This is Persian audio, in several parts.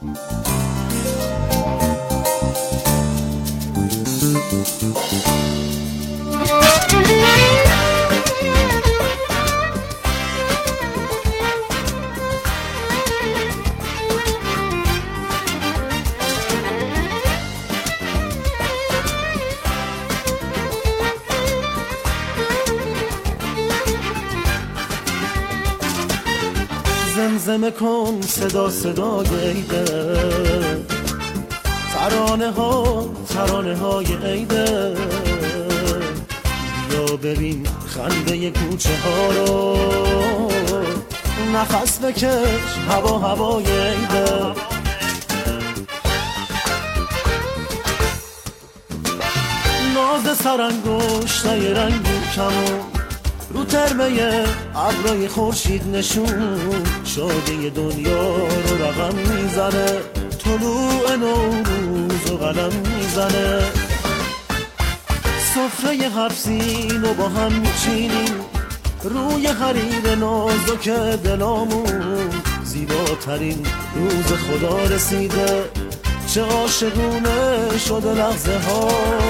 زمزمه کن صدا صدای عیده، ترانه های عیده. بیا ببین خنده کوچه ها رو، نفس بکش هوای عیده. ناز سرانگشتای رنگین کمون رو ترمه ابرای خورشید نشون، شادی دنیا رو رقم میزنه، طلوع نوروز و قلم میزنه. سفره هفزین و با هم میچینیم روی حریر نازک دلامون. زیباترین روز خدا رسیده، چه عاشقونه شده لحظه ها.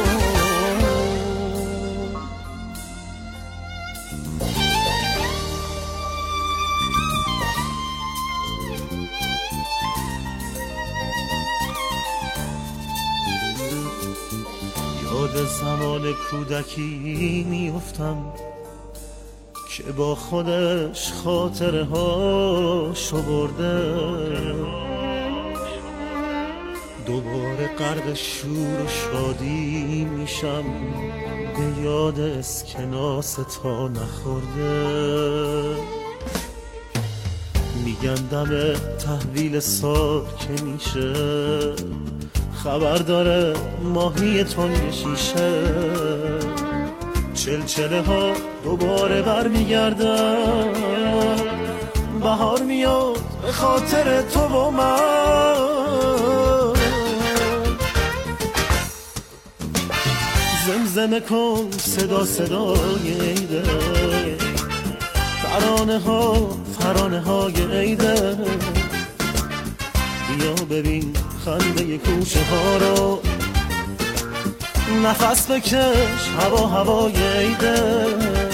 یاد زمان کودکی میافتم که با خودش خاطره هاشو برده. دوباره غرق شور و شادی میشم، به یاد اسکناس تا نخورده. میگن دم تحویل سال که میشه، خبر داره ماهی تنگ شیشه. چلچله ها دوباره برمیگردن، بهار میاد به خاطر تو و من. زمزمه کن صدا صدای عیده، ترانه های عیده. بیا ببین خنده کوچه ها رو، نفس بکش هوای عیده.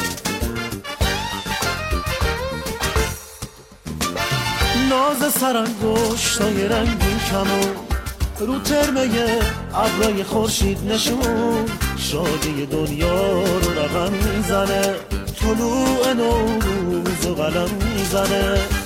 ناز سرانگشتای رنگین کمون رو ترمه ابرای خورشید نشون، شادی دنیا رو رقم میزنه، طلوع نوروز و قلم میزنه.